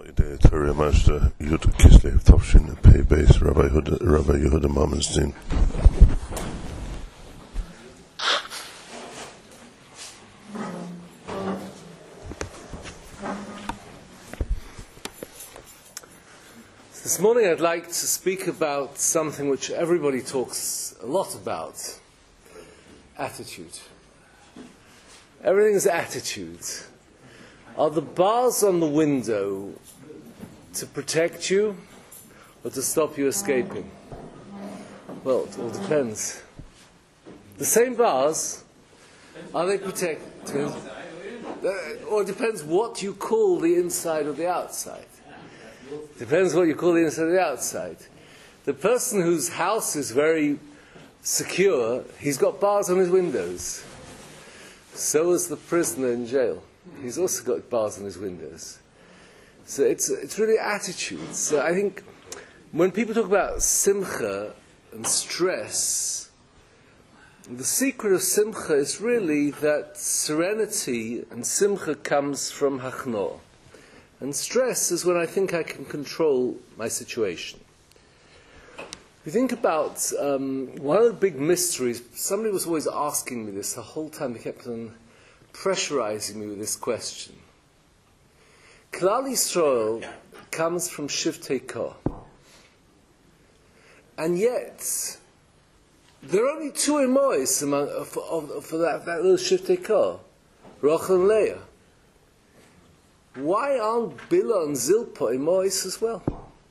Idee Torah Master Yud Kislev Topshin Pei Beis Rabbi Yehuda Mamanstein. This morning I'd like to speak about something which everybody talks a lot about: attitude. Everything's attitude. Are the bars on the window to protect you or to stop you escaping? Well, it all depends. The same bars, are they protected? Or it depends what you call the inside or the outside. Depends what you call the inside or the outside. The person whose house is very secure, he's got bars on his windows. So is the prisoner in jail. He's also got bars on his windows. So it's really attitude. So I think when people talk about simcha and stress, the secret of simcha is really that serenity and simcha comes from hachno. And stress is when I think I can control my situation. If you think about one of the big mysteries, somebody was always asking me this the whole time. They kept on pressurizing me with this question. Klal Yisrael comes from Shiftei Kor. And yet, there are only two Emois for that little Shiftei Kor, Rachel and Leah. Why aren't Bilah and Zilpah Emois as well?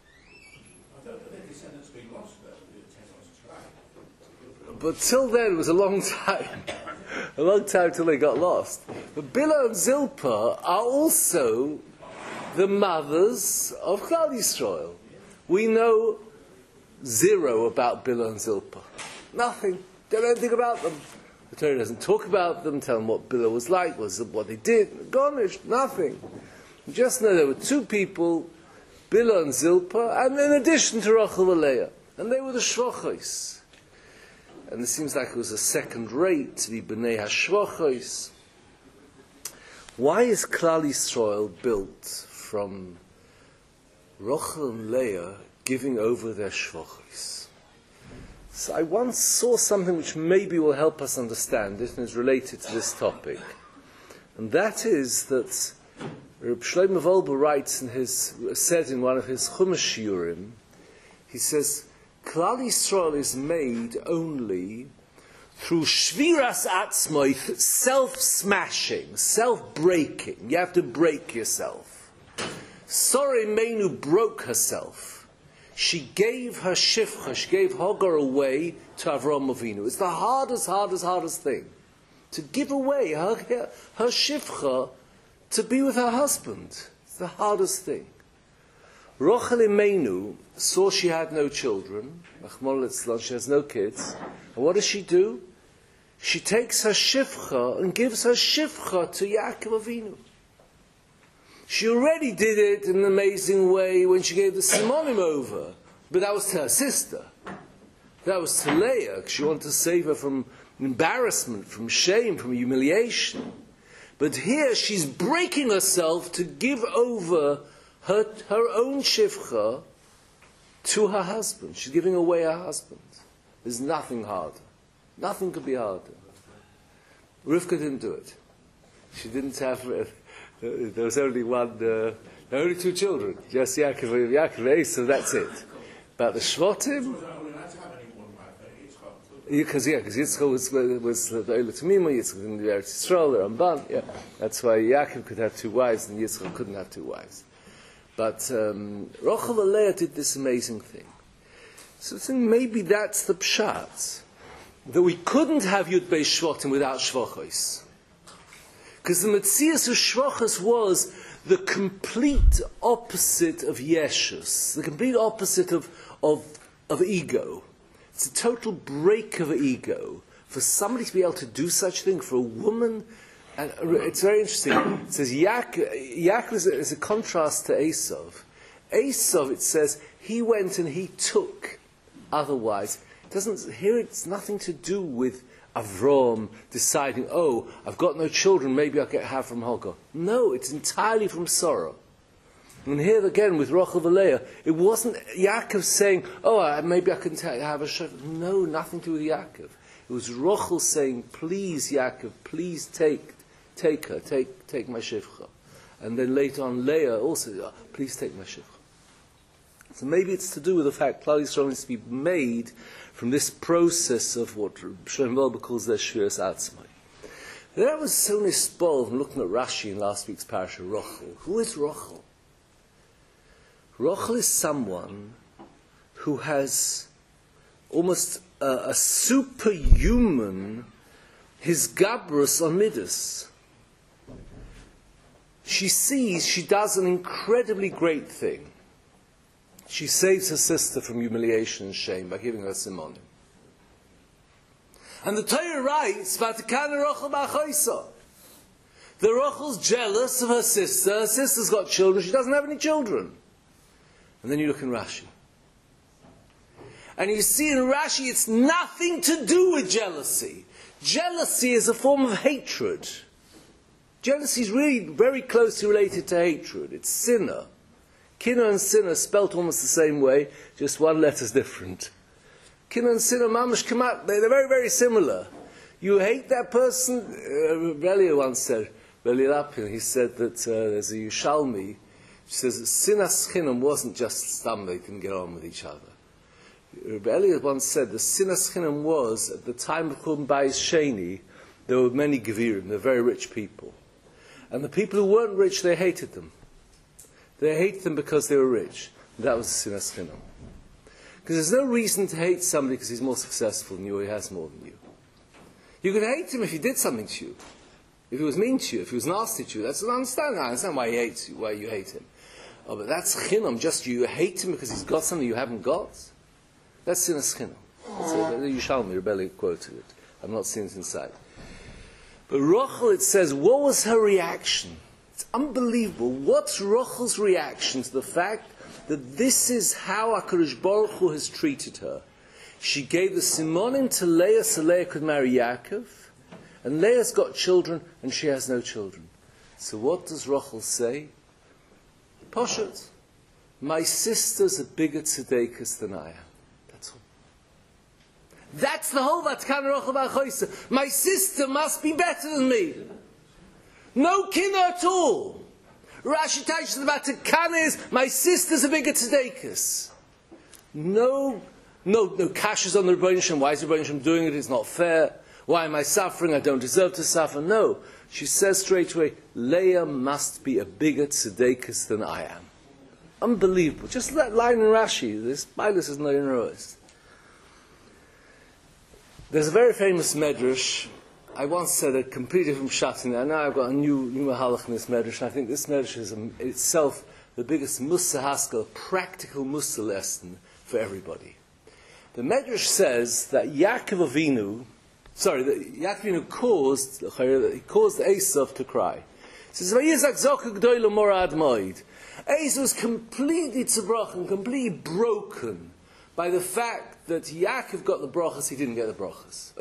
But till then, it was a long time. A long time till they got lost. But Bilah and Zilpah are also the mothers of Klal Yisrael. We know zero about Bilah and Zilpah. Nothing. Don't know anything about them. The Torah doesn't talk about them, tell them what Bilah was like, what they did. Garnish, nothing. You just know there were two people, Bilah and Zilpah, and in addition to Rachel and Leah. And they were the Shvachos. And it seems like it was a second rate to be B'nai HaShvachos. Why is Klal Yisrael built from Rachel and Leah giving over their Shvachos? So I once saw something which maybe will help us understand it and is related to this topic. And that is that Reb Shlomo Wolbe writes said in one of his Chumash Shiurim, he says, Klal Yisrael is made only through shviras atzmoith, self-smashing, self-breaking. You have to break yourself. Sorah Imeinu broke herself. She gave her shifcha, she gave Hagar away to Avraham Avinu. It's the hardest thing. To give away her shifcha to be with her husband. It's the hardest thing. Rachel Imeinu saw she had no children. She has no kids. And what does she do? She takes her shifcha and gives her shifcha to Yaakov Avinu. She already did it in an amazing way when she gave the Simonim over. But that was to her sister. That was to Leah, because she wanted to save her from embarrassment, from shame, from humiliation. But here she's breaking herself to give over her own shivcha to her husband. She's giving away her husband. There's nothing harder. Nothing could be harder. Rivka didn't do it. She didn't have... there was only only two children. Just Yaakov and Esau, that's it. But the Shvatim... Because Yitzchak was the Oila Tamima, Yitzchak in the Eretz Yisrael, the Ramban. Yeah. That's why Yaakov could have two wives and Yitzchak couldn't have two wives. But Rachel and Leah did this amazing thing. So I think maybe that's the pshat, that we couldn't have Yud Beis Shvatim without Shvachos. Because the Metzias of Shvachos was the complete opposite of Yeshus, the complete opposite of ego. It's a total break of ego. For somebody to be able to do such a thing, for a woman... And it's very interesting. It says Yaakov is a contrast to Esav. Esav, it says, he went and he took. Otherwise, it's nothing to do with Avram deciding, I've got no children, maybe I'll have from Hagar. No, it's entirely from sorrow. And here again with Rachel and Leah, it wasn't Yaakov saying, "Oh, maybe I can have a shivcha." No, nothing to do with Yaakov. It was Rachel saying, "Please, Yaakov, please take her, take my shivcha." And then later on, Leah also, "Please take my shivcha." So maybe it's to do with the fact Klal Yisrael needs to be made from this process of what Shlomo Wolbe calls their Shviras Atzmai. That was so nisbol from looking at Rashi in last week's parasha, Rachel. Who is Rachel? Rachel is someone who has almost a superhuman hisgabrus on midas. She does an incredibly great thing. She saves her sister from humiliation and shame by giving her simonim. And the Torah writes, "Vatikana Rachel ba'achoisa." The Rachel's jealous of her sister. Her sister's got children. She doesn't have any children. And then you look in Rashi. And you see in Rashi it's nothing to do with jealousy. Jealousy is a form of hatred. Jealousy is really very closely related to hatred. It's sinner. Kinna and sinner spelt almost the same way, just one letter's different. Kinna and sinner, mamash kamat, they're very, very similar. You hate that person. Rebellia once said, Rebellia Lapin, he said that there's a Yushalmi, she says that sinas chinam wasn't just some they couldn't get on with each other. Rebellia once said the sinas chinam was, at the time of Churban Bayis Sheni, there were many gevirim, they're very rich people. And the people who weren't rich, they hated them. They hated them because they were rich. And that was the sinas chinam. Because there's no reason to hate somebody because he's more successful than you or he has more than you. You could hate him if he did something to you. If he was mean to you, if he was nasty to you. That's what I understand. I understand why he hates you, why you hate him. Oh, but that's chinam. Just you hate him because he's got something you haven't got. That's sinas chinam. The Yushalmi, Rebelli quoted it. I'm not seeing it inside. But Rachel, it says, what was her reaction? It's unbelievable. What's Rachel's reaction to the fact that this is how HaKadosh Baruch Hu has treated her? She gave the simonim to Leah so Leah could marry Yaakov, and Leah's got children and she has no children. So what does Rachel say? Poshet, my sister's a bigger tzedekah than I am. That's all. That's the whole Vatkan Rachel ba'achoisa. My sister must be better than me. No kinna at all. Rashi teaches the Vatkan is my sister's a bigger tzedekah. No kashas on the Rebbeinu Shem. Why is the Rebbeinu Shem doing it? It's not fair. Why am I suffering? I don't deserve to suffer. No. She says straight away, Leah must be a bigger tzedekah than I am. Unbelievable. Just that line in Rashi. This Bilis is not in Rois. There's a very famous medrash. I once said a completely different pshat in there. Now I've got a new mahalach in this medrash. And I think this medrash is in itself the biggest mussar haskell, practical mussar lesson for everybody. The medrash says that Yaakov Avinu caused Esav to cry. It says, Esav was completely tzibroch and completely broken by the fact that Yaakov got the brachas, he didn't get the brachas.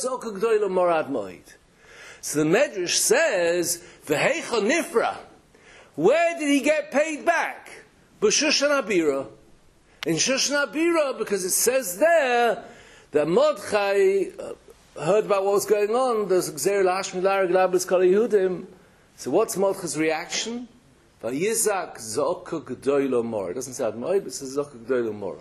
So the Medrash says, V'heicha nifra, where did he get paid back? B'Shushan Abira. In Shushan Abira, because it says there that Mordechai heard about what was going on. There's Gzeir Lashmi Lara Glablis Kol Yehudim. So what's Mordechai's reaction? Vayizak Zokah G'doilo Mora. It doesn't say Admoid, but it says Zokah G'doilo Mora.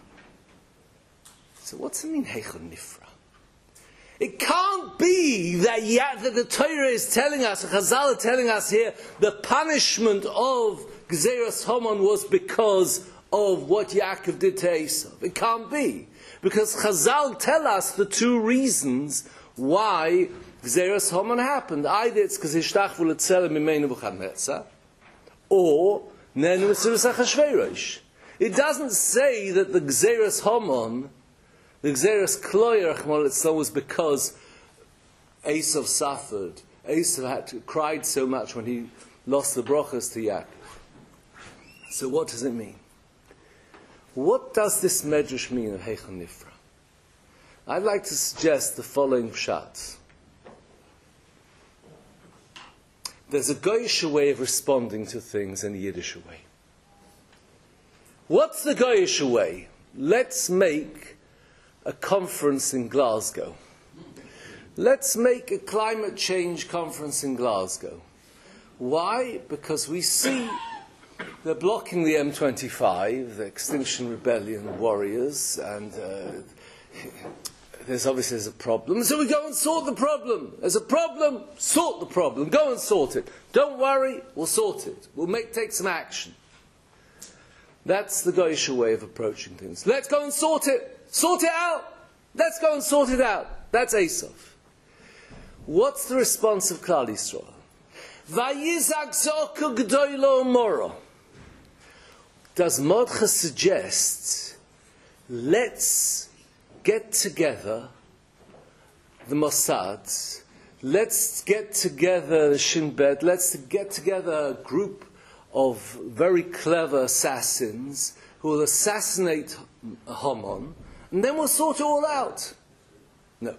So what's it mean, Heicha Nifra? It can't be that the Torah is telling us, Chazal are telling us here, the punishment of Gzeiras Haman was because of what Yaakov did to Esav. It can't be. Because Chazal tell us the two reasons why Gzeiras Haman happened. Either it's because Hishtachvu L'Tzelem Mimei Nebuchadnezzar, or Nenu Mitzvus Achashverosh. It doesn't say that the Gzeiras Haman, the Gzeiras Kloyer Achmal L'Tzelem, was because Esav suffered. Esav cried so much when he lost the brachas to Yaakov. So what does it mean? What does this medrash mean of Heicha Nifra? I'd like to suggest the following pshat. There's a Goyish way of responding to things and a Yiddish way. What's the Goyish way? Let's make a conference in Glasgow. Let's make a climate change conference in Glasgow. Why? Because we see they're blocking the M25, the Extinction Rebellion warriors, and there's a problem. So we go and sort the problem. There's a problem, sort the problem. Go and sort it. Don't worry, we'll sort it. We'll take some action. That's the Goyish way of approaching things. Let's go and sort it. Sort it out. Let's go and sort it out. That's Esav. What's the response of Klal Yisrael? Vayizak zoku gdoilo moro. Does Mordechai suggest, let's get together the Mossad, let's get together the Shin Bet, let's get together a group of very clever assassins who will assassinate Haman, and then we'll sort it all out? No.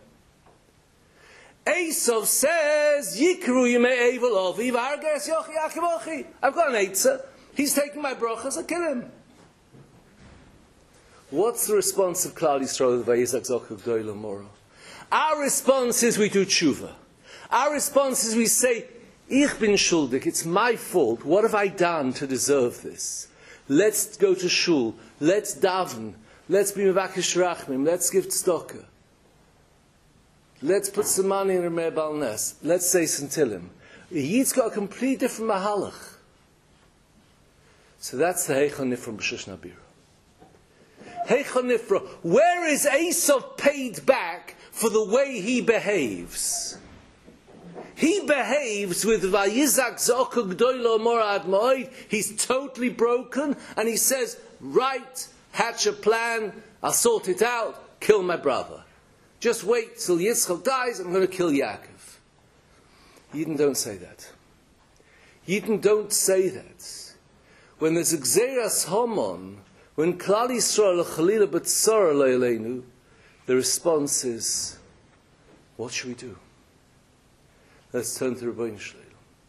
Esav says, Yikru yimei Eivel Ovi v'harges yochi Yaakov ochi. I've got an Eitzah. He's taking my brachas, I'll kill him. What's the response of Klal Yisrael? Vayizak zoku gdoilo moro. Our response is we do tshuva. Our response is we say, Ich bin schuldig, it's my fault. What have I done to deserve this? Let's go to shul. Let's daven. Let's be mevakesh rachmim. Let's give tzedakah. Let's put some money in Rameh Balnes. Let's say Sintilim. He's got a completely different mahalach. So that's the Heichon Nifra B'Shush Nabira. Heichon Nifra, where is Esav paid back for the way he behaves? He behaves with Vayizak Zoku Gdoilo Morad Moed. He's totally broken, and he says, right, hatch a plan, I'll sort it out, kill my brother. Just wait till Yitzchak dies, I'm going to kill Yaakov. Yidden don't say that. Yidden don't say that. When there's a Gzeras Haman, when Klal Yisrael Chalila B'Tzara Le'eleinu, the response is, what should we do? Let's turn to Rebbeinu Shleil.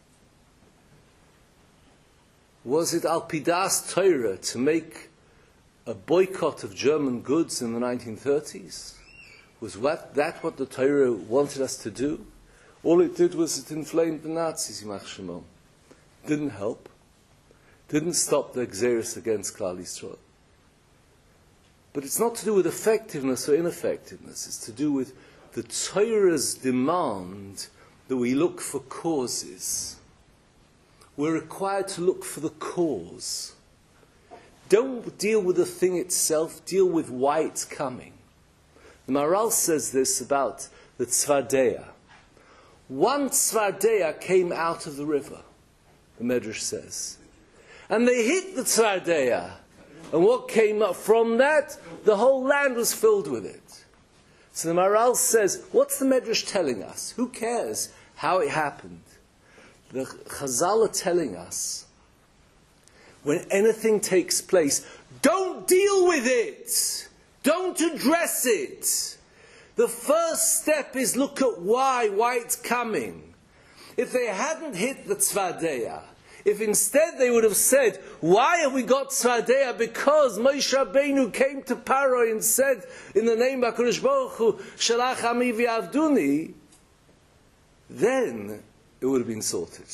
Was it Al Pidas Torah to make a boycott of German goods in the 1930s? Was that what the Torah wanted us to do? All it did was it inflamed the Nazis, Yimach Shemon. Didn't help. Didn't stop the Gzeris against Klal Yisrael. But it's not to do with effectiveness or ineffectiveness. It's to do with the Torah's demand that we look for causes. We're required to look for the cause. Don't deal with the thing itself, deal with why it's coming. The Maharal says this about the Tzvadeya. One Tzvadeya came out of the river, the Medrash says. And they hit the Tzvadeya. And what came up from that? The whole land was filled with it. So the Maharal says, what's the Medrash telling us? Who cares how it happened? The Chazal are telling us, when anything takes place, don't deal with it. Don't address it. The first step is look at why it's coming. If they hadn't hit the Tzvadeya, if instead they would have said, why have we got Tzvadeya? Because Moshe Rabbeinu came to Paro and said, in the name of HaKadosh Baruch Hu, Shalach Ami v'Avduni, then it would have been sorted.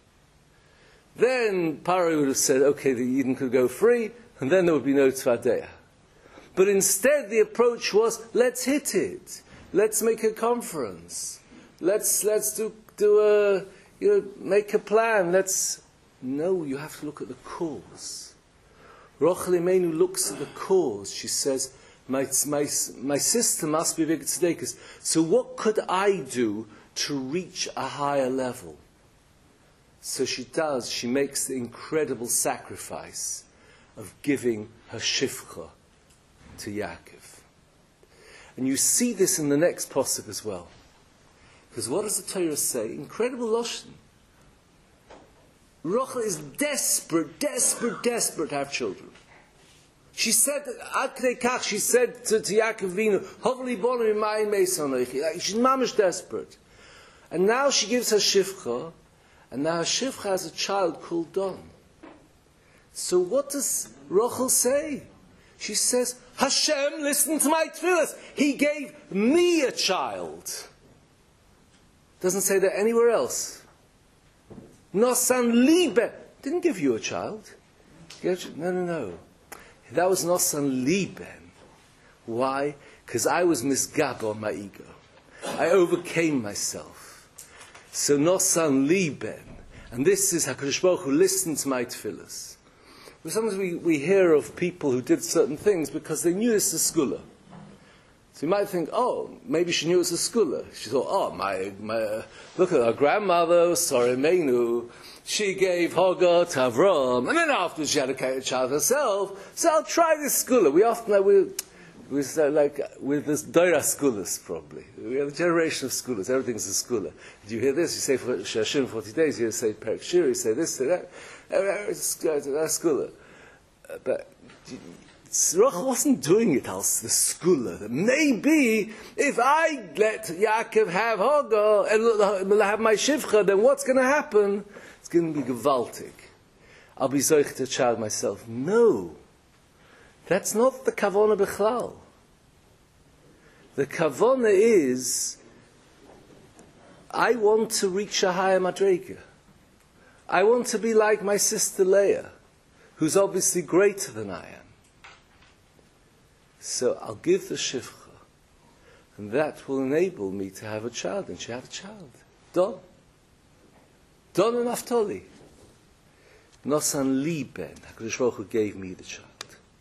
Then Paro would have said, okay, the Yidden could go free, and then there would be no Tzvadeya. But instead the approach was, let's hit it. Let's make a conference. Let's make a plan. No, you have to look at the cause. Rochel Imenu looks at the cause. She says, my sister must be Vigid Tzedekis. So what could I do to reach a higher level? So she does. She makes the incredible sacrifice of giving her shifcha to Yaakov. And you see this in the next pasuk as well. Because what does the Torah say? Incredible lashon. Rachel is desperate to have children. She said, she said to Yaakov Avinu, Hovli bonim imayim meisanoichi. She's mamish desperate. And now she gives her shifcha, and now her shifcha has a child called Don. So what does Rachel say? She says, Hashem listened to my tefillas. He gave me a child. Doesn't say that anywhere else. Nosan libe. Didn't give you a child. No. That was Nosan liben. Why? Because I was misgab on my ego. I overcame myself. So Nosan liben. And this is HaKadosh Baruch Hu listened to my tefillas. Sometimes we hear of people who did certain things because they knew it's a skula. So you might think, oh, maybe she knew it's a skula. She thought, oh, my look at her grandmother, Sarah Meinu, she gave Hagar to Avram, and then after she had a child herself, so I'll try this skula. We often with this Doira skulas probably. We have a generation of skulas. Everything's a skula. Did you hear this? You say for Shashim 40 days. You say Perek Shir. You say this, say that. That's skula. But Rachel wasn't doing it as the skula. Maybe if I let Yaakov have Hagar and have my shivcha, then what's going to happen? It's going to be gewaltig. I'll be zoich to child myself. No. That's not the kavona b'chlal. The kavona is, I want to reach a higher madrega. I want to be like my sister Leah, who's obviously greater than I am. So I'll give the shivcha, and that will enable me to have a child, and she had a child. Don and Naphtali. Nosan liben. HaKadosh Baruch Hu gave me the child.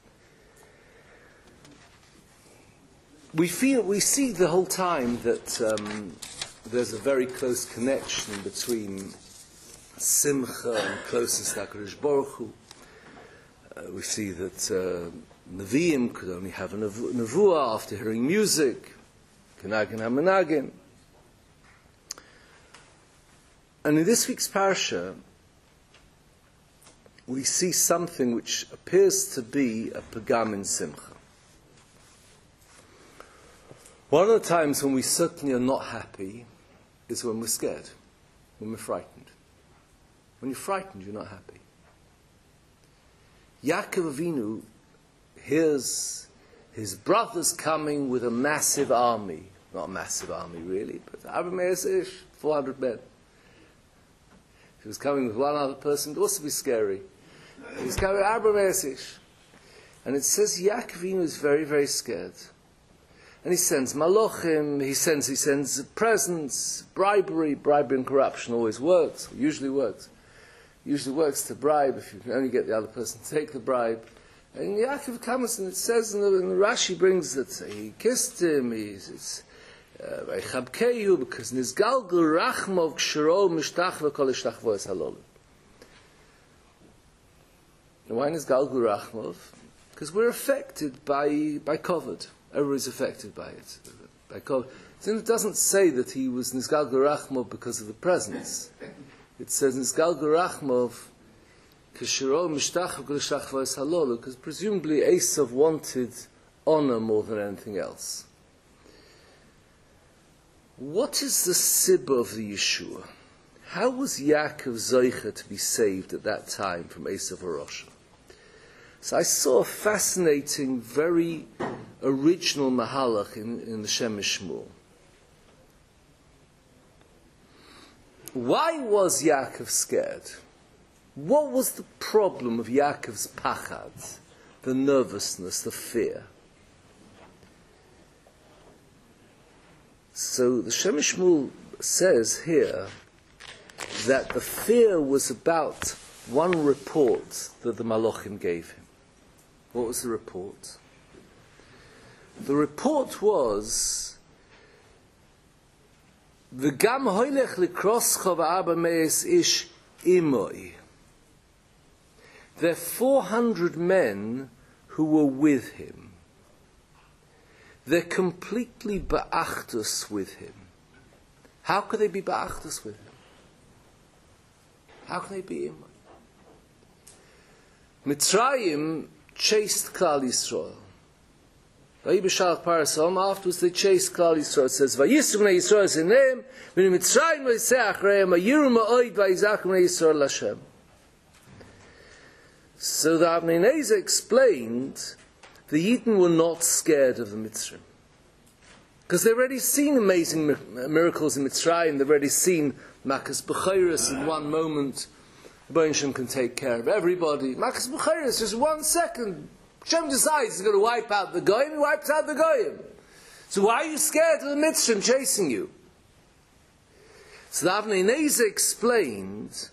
We see the whole time that there's a very close connection between simcha and closeness to HaKadosh Baruch Hu. We see that Nevi'im could only have a nevuah after hearing music, Kenagin HaMenagin. And in this week's parasha, we see something which appears to be a pagam in simcha. One of the times when we certainly are not happy is when we're scared, when we're frightened. When you're frightened, you're not happy. Yaakov Avinu hears his brothers coming with a massive army. Not a massive army, really, but Abraham 400 men. If he was coming with one other person, it would also be scary. He's coming with Abraham. And it says Yaakov Avinu is very, very scared. And he sends malochim, he sends presents, bribery and corruption always works, usually works. Usually works to bribe if you can only get the other person to take the bribe. And Yaakov comes and it says, and the Rashi brings that he kissed him, it's because Nizgalgal Rachmov Kshiro Mishtach V'kol Ishtachvo Es Halol. Why Nizgalgal Rachmov? Because we're affected by COVID. Everybody's affected by it. By COVID. It doesn't say that he was Nizgalgal Rachmov because of the presence. It says Nizgalgal Rachmov Kshiro Mishtach V'kol Ishtachvo Es Halol, because presumably Esav wanted honor more than anything else. What is the sibba of the Yeshua? How was Yaakov Zoicha to be saved at that time from Esav Arosha? So I saw a fascinating, very original mahalach in the Shem Mishmur. Why was Yaakov scared? What was the problem of Yaakov's pachad, the nervousness, the fear? So the Shem Mishmur says here that the fear was about one report that the Malachim gave him. What was the report? The report was V'gam hoylech likroscha v'arba meis ish imoi. There are 400 men who were with him. They're completely ba'achtus with him. How could they be ba'achtus with him? How can they be imoi? Mitzrayim chased Klal Yisrael. Afterwards they chased Klal Yisrael. It says, Vayisru b'nei Yisrael zineim, v'nei Mitzrayim v'yisei achreim, v'yiru ma'oid v'yizach b'nei Yisrael Hashem. So the Avnei Nezer explained the Yidden were not scared of the Mitzrayim. Because they've already seen amazing miracles in Mitzrayim. They've already seen Makas B'chayris in one moment. Rebbeinu Shem can take care of everybody. Makas B'chayris, just 1 second. Shem decides he's going to wipe out the Goyim, he wipes out the Goyim. So why are you scared of the Mitzrayim chasing you? So the Avnei Nezer explained,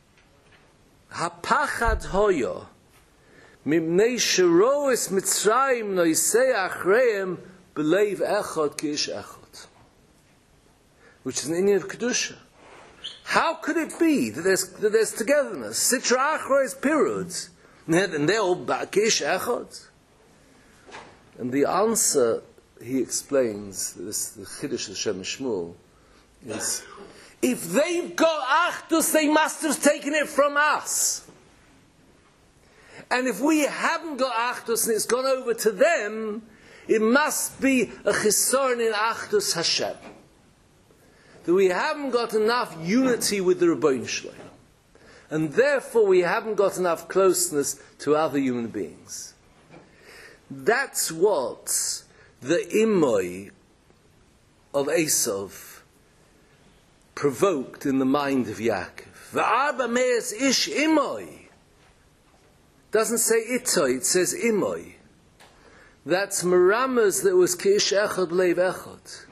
Hapachad hoyo, mimnei sheroes Mitzrayim noisei achreim b'leiv echad ki'ish echad. Which is an Indian of Kedusha. How could it be that there's togetherness? Sitra achra is periods. And they're all ki'ish echad. And the answer, he explains, this the Chiddush of Shem Shmuel, is, if they've got Achdus, they must have taken it from us. And if we haven't got Achdus and it's gone over to them, it must be a Chisorn in Achdus Hashem. That we haven't got enough unity with the Rebbeinu Shalom. And therefore we haven't got enough closeness to other human beings. That's what the Imoy of Esav provoked in the mind of Yaakov. V'arba me'ez ish imoy. Doesn't say itoy, it says imoy. That's meramas that was ki'ish echad b'leiv echad.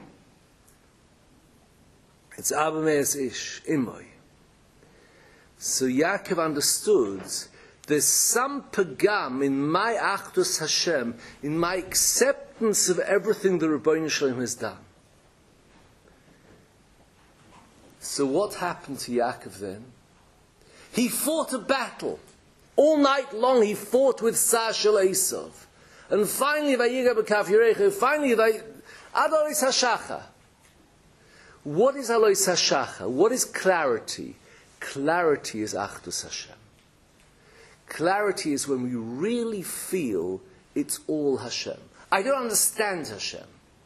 It's arba me'ez ish, imoy. So Yaakov understood there's some pagam in my achdus Hashem, in my acceptance of everything the Rebbeinu Shalom has done. So what happened to Yaakov then? He fought a battle. All night long he fought with Sashel Esav. And finally, Vayiga b'kaf Yerecha, finally, Alois Hashacha. What is Alois Hashacha? What is clarity? Clarity is Achdus Hashem. Clarity is when we really feel it's all Hashem. I don't understand Hashem.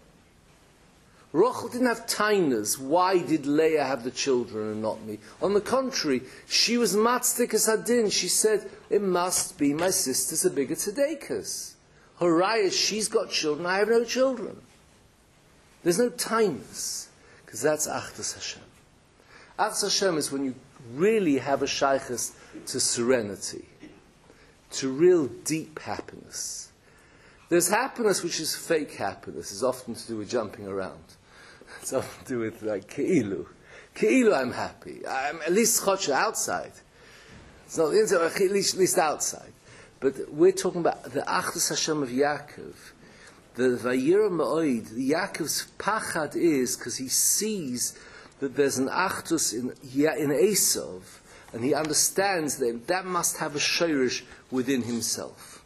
Rachel didn't have tainas. Why did Leah have the children and not me? On the contrary, she was matzdik as hadin. She said, it must be my sister's a bigger tzedekah. Horayah, she's got children, I have no children. There's no tainas. Because that's Achdus Hashem. Achdus Hashem is when you really have a shaykhus to serenity, to real deep happiness. There's happiness which is fake happiness. It's often to do with jumping around. It's often to do with like Ke'ilu. Ke'ilu I'm happy. I'm at least chotcha outside. It's not inside, at least outside. But we're talking about the Achdus Hashem of Yaakov. The Vayira Ma'oid, the Yaakov's pachad is because he sees that there's an Achdus in Esav, and he understands that must have a shirish within himself.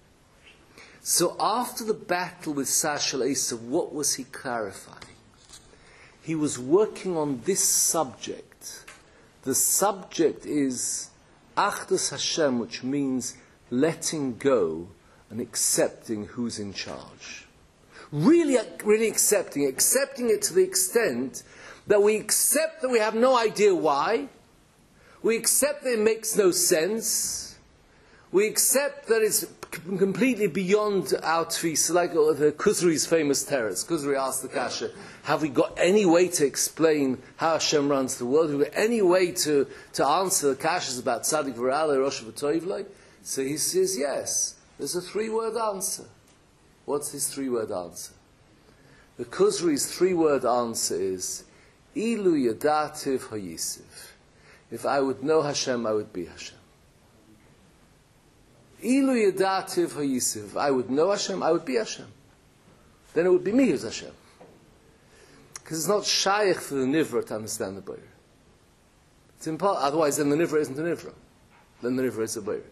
So after the battle with Sashel Esav, what was he clarifying? He was working on this subject. The subject is Achdus Hashem, which means letting go and accepting who's in charge. Really accepting it to the extent that we accept that we have no idea why. We accept that it makes no sense. We accept that it's completely beyond our tfisa, like the Kuzri's famous teretz. Kuzri asked the Kasha, have we got any way to explain how Hashem runs the world? Have we got any way to answer the Kashas about Tzadik V'Ra'aleh, Rosh V'Toivlei? So he says, yes. There's a 3-word answer. What's his 3-word answer? The Kuzri's 3-word answer is, Ilu Yadativ Hayisiv. If I would know Hashem, I would be Hashem. Ilu Yadativ Hayisiv. If I would know Hashem, I would be Hashem. Then it would be me who's Hashem. Because it's not shaykh for the Nivra to understand the Boyer. It's impossible. Otherwise, then the Nivra isn't a Nivra. Then the Nivra is a Boyer.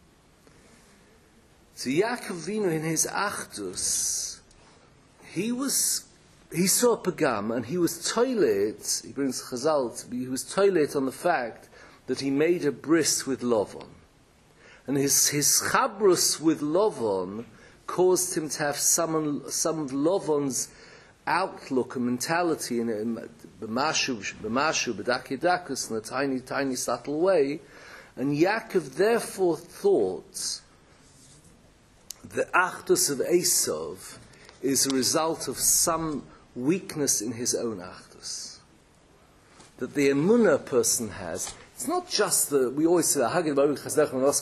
So Yaakov Avinu in his Achdus, he saw a pagam and he was toilet. He brings Chazal. He was toilet on the fact that he made a bris with Lovon, and his chabrus with Lovon caused him to have some of Lovon's outlook and mentality in b'mashu b'dakidakus in a tiny subtle way, And Yaakov therefore thought the Achdus of Esav is a result of some weakness in his own Achdus. That the Emunah a person has, it's not just the, we always say, because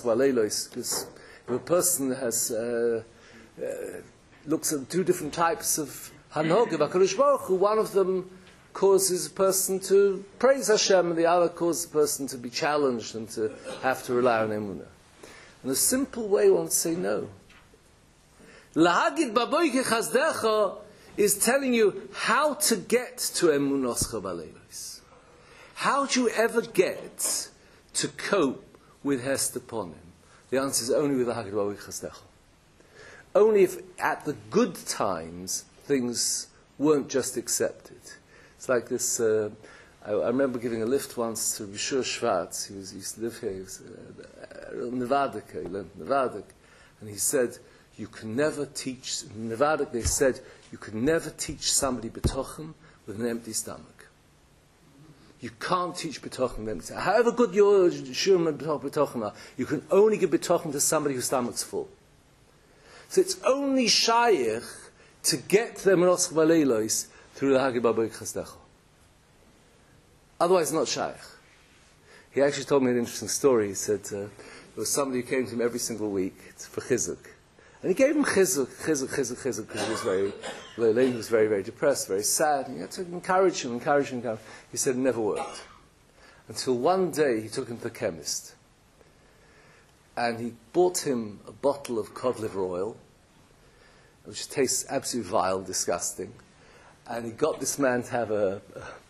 if a person has, looks at two different types of Hanhog of HaKadosh Baruch Hu, one of them causes a person to praise Hashem, and the other causes a person to be challenged and to have to rely on Emunah. And a simple way one would say no. Lahagid baboike chazdecha is telling you how to get to Emunoscha Baleilos. How do you ever get to cope with Hester Ponim? The answer is only with Lahagid baboike chazdecha. Only if at the good times things weren't just accepted. It's like this. I remember giving a lift once to Bishur Schwartz. He used to live here. He was Nevada. He learned Nevada, and he said, "You can never teach." In Nevada, they said, "You can never teach somebody betochen with an empty stomach. You can't teach betochen with an empty stomach. However good your shurim and betochen are, you can only give betochen to somebody whose stomach's full." So it's only shaykh to get them Emunoscha Baleilos through the Lahagid baboike chazdecha. Otherwise, not shaykh. He actually told me an interesting story. He said there was somebody who came to him every single week for chizuk, and he gave him chizuk, because he was he was very, very depressed, very sad. And he had to encourage him. He said it never worked until one day he took him to the chemist, and he bought him a bottle of cod liver oil, which tastes absolutely vile, disgusting. And he got this man to have a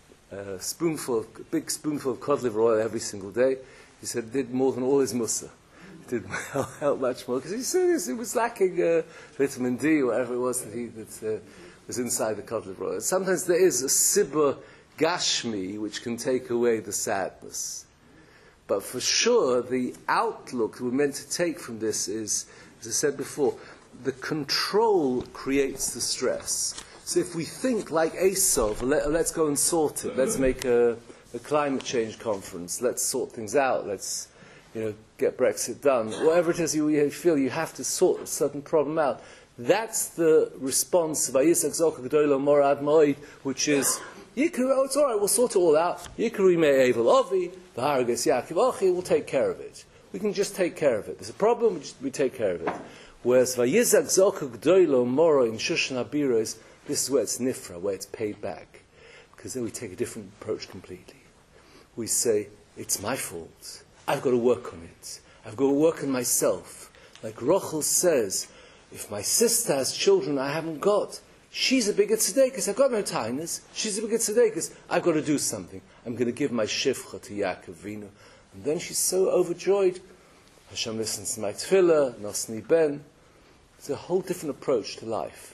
big spoonful of cod liver oil every single day. He said it did more than all his mussar. It did help much more, because he said it was lacking vitamin D or whatever it was that was inside the cod liver oil. Sometimes there is a sibur gashmi which can take away the sadness. But for sure, the outlook we're meant to take from this is, as I said before, the control creates the stress. So if we think like Esav, let's go and sort it. Let's make a climate change conference. Let's sort things out. Let's, get Brexit done. Whatever it is you feel you have to sort a certain problem out. That's the response of Vayisak Zoka G'doilo Morad Moed, which is, it's all right, we'll sort it all out. Yikru me Evel Ovi, V'harages Yaakov Ochi, we'll take care of it. We can just take care of it. There's a problem, we take care of it. Whereas Vayisak Zoka G'doilo Moro in Shushan Abira is, this is where it's nifra, where it's paid back. Because then we take a different approach completely. We say, it's my fault. I've got to work on it. I've got to work on myself. Like Rochel says, if my sister has children I haven't got, she's a bigger tzedekis. I've got no tainas. She's a bigger tzedekis. I've got to do something. I'm going to give my shifcha to Yaakov Avinu. And then she's so overjoyed. Hashem listens to my tefillah, Nosni Ben. It's a whole different approach to life.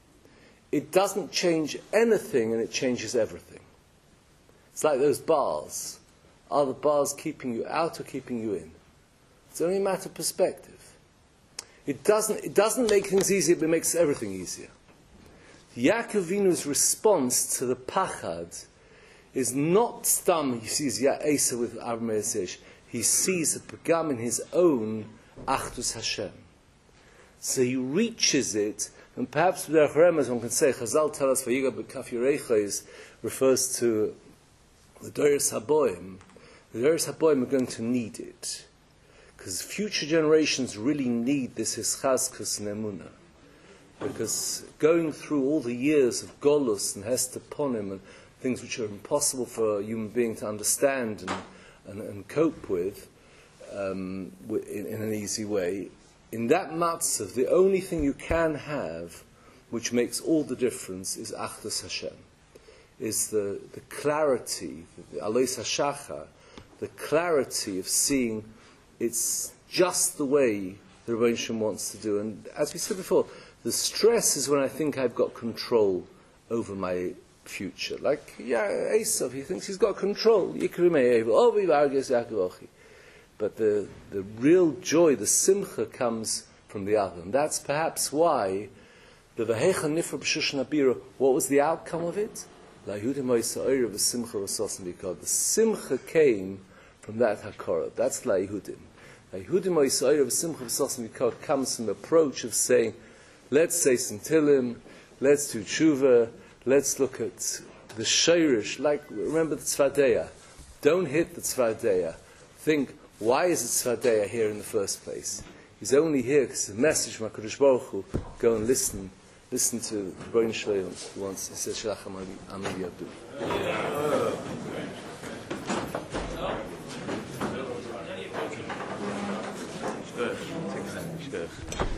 It doesn't change anything, and it changes everything. It's like those bars. Are the bars keeping you out or keeping you in? It's only a matter of perspective. It doesn't make things easier, but it makes everything easier. Yaakov Avinu's response to the pachad is not stam. He sees Esav with Avraham Yitzchak. He sees a pagam in his own Achdus Hashem. So he reaches it. And perhaps with Remez one can say, Chazal tell us, Vayiga b'kaf Yerecha refers to the Doros Haboim. The Doros Haboim are going to need it. Because future generations really need this Hischazkus and Emunah. Because going through all the years of Golus and Hester Ponim and things which are impossible for a human being to understand and cope with in an easy way, in that matzav, the only thing you can have, which makes all the difference, is Achdus Hashem, is the clarity, the Alois HaShachar, the clarity of seeing it's just the way the Rebbeinu Shem wants to do. And as we said before, the stress is when I think I've got control over my future. Like Esav, he thinks he's got control. But the real joy, the simcha, comes from the other. And that's perhaps why the Vahecha Nifra B'Shushan Abira, what was the outcome of it? The simcha came from that Hakara. That's LaYehudim. LaYehudim Oisayir of Simcha V'Sosam Yikot comes from the approach of saying, let's say some Tilim, let's do Tshuva, let's look at the Sheirish, like, remember the Tzvadeya. Don't hit the Tzvadeya. Think, why is the Tzvadeya here in the first place? He's only here because it's a message from HaKadosh Baruch Hu. Go and listen to the B'nai Shloim who wants, he says, Shalach Amali Yadu. Sure.